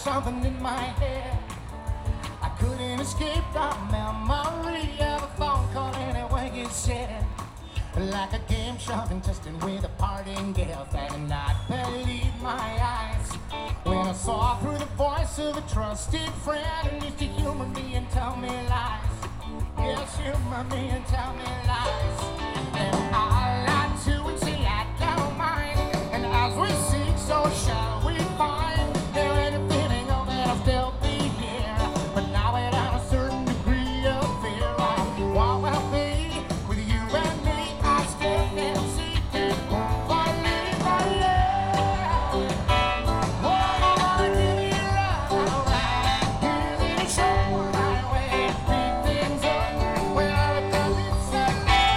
something in my head. I couldn't escape the memory of a phone call anyway you said. Like a game show contestant with a parting gift, I did not believe my eyes when I saw through the voice of a trusted friend who used to humor me and tell me lies. Yes, humor me and tell me lies. And I lied to and say I don't mind. And as we seek, so shall we find. There ain't a feeling of that I'll still be here, but now without a certain degree of fear, I what will be with you and me. I still can't see it. Believe my love. Oh, I wanna give you love. Give it a show right away. Big things up. Well, it doesn't say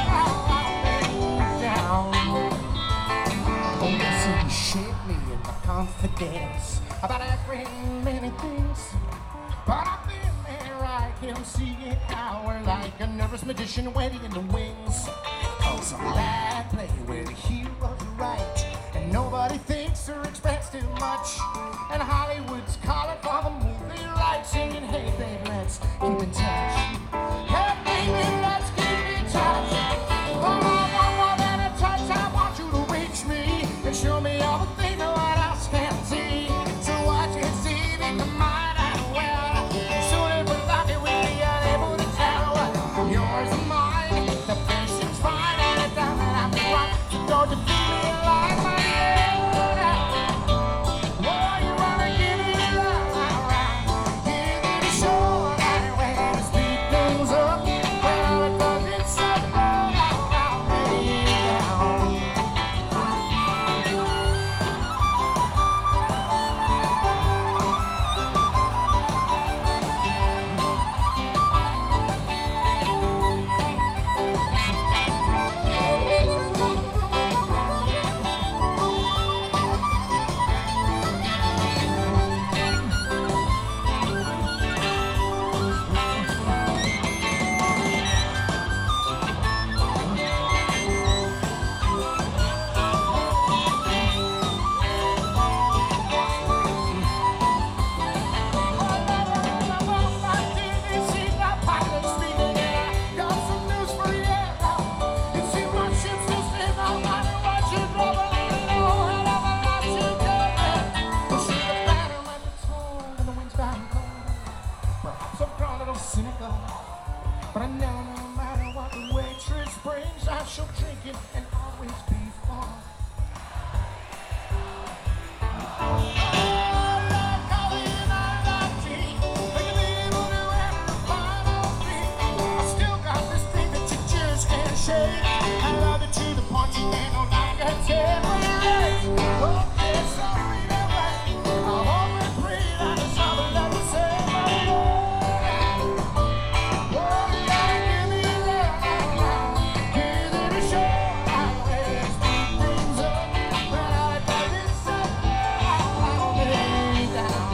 down. Oh, yes, you shape me in my confidence about every many things. But I've been there, I can see it now. We're like a nervous magician waiting in the wings. Oh, some bad play where the hero's right and nobody thinks or expects too much. And Hollywood's calling for the movie rights, singing, hey babe, let's keep in touch. Hey baby, let's keep in touch. Oh, I want more than a touch. I want you to reach me and show me all the things that what else can't see. So what you see in the mind and well, soon it was like it will be unable to tell. Yours and mine, the patient's fine, and it doesn't have to run. So don't you feel me like my head? Oh, you wanna give it love, give it a show right away to speed things up. Well, it doesn't say cynical, but I know no matter what the waitress brings, I shall drink it and always be fun. I love it to the point you ain't no longer tell. Oh, yes, sorry, that way. I hope and pray that it's all the love you say. Oh, you gotta give me love. Give it a show. I always speed things up. But I got this up. I'll lay down.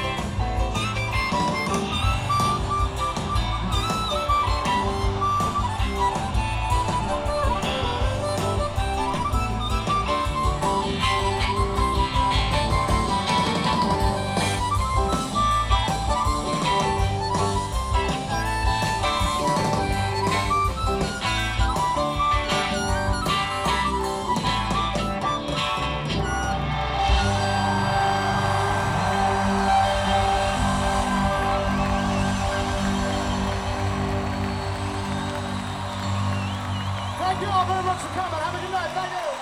Thank you all very much for coming. Have a good night. Thank you.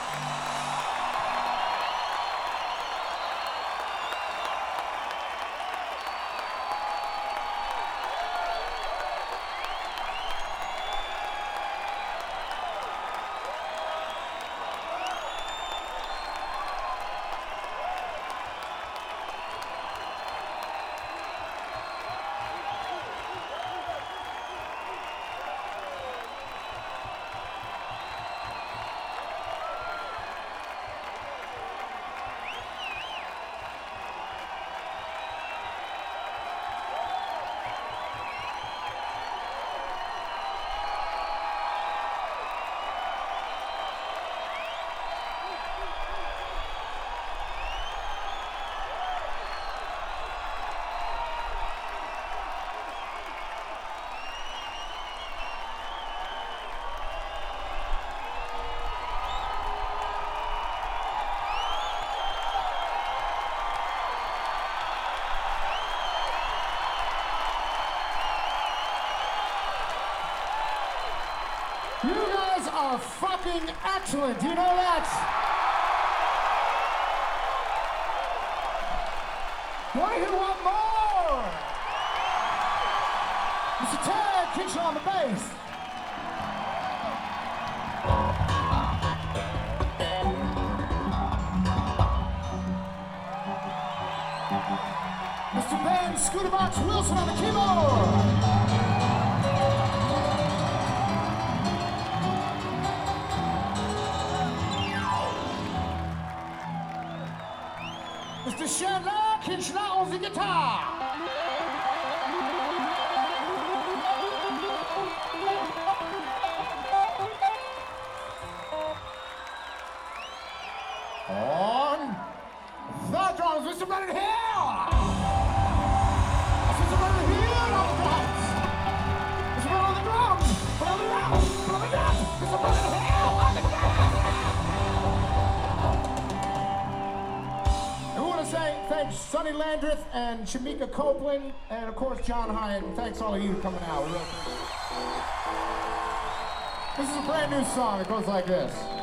are fucking excellent. Do you know that? Want to hear one more? Mr. Ted Kitchen on the bass. Mr. Ben Scooterbox Wilson on the keyboard. Mr. Chandler Kinchler on the guitar. On the drums, Mr. Brennan Hill. Mr. Brennan Hill on the drums. Mr. Brennan on the drums. On the drums. On the drums. Mr. Brennan Hill on the drums. Say thanks Sonny Landreth and Shamika Copeland and of course John Hyatt, and thanks all of you for coming out. This is a brand new song. It goes like this.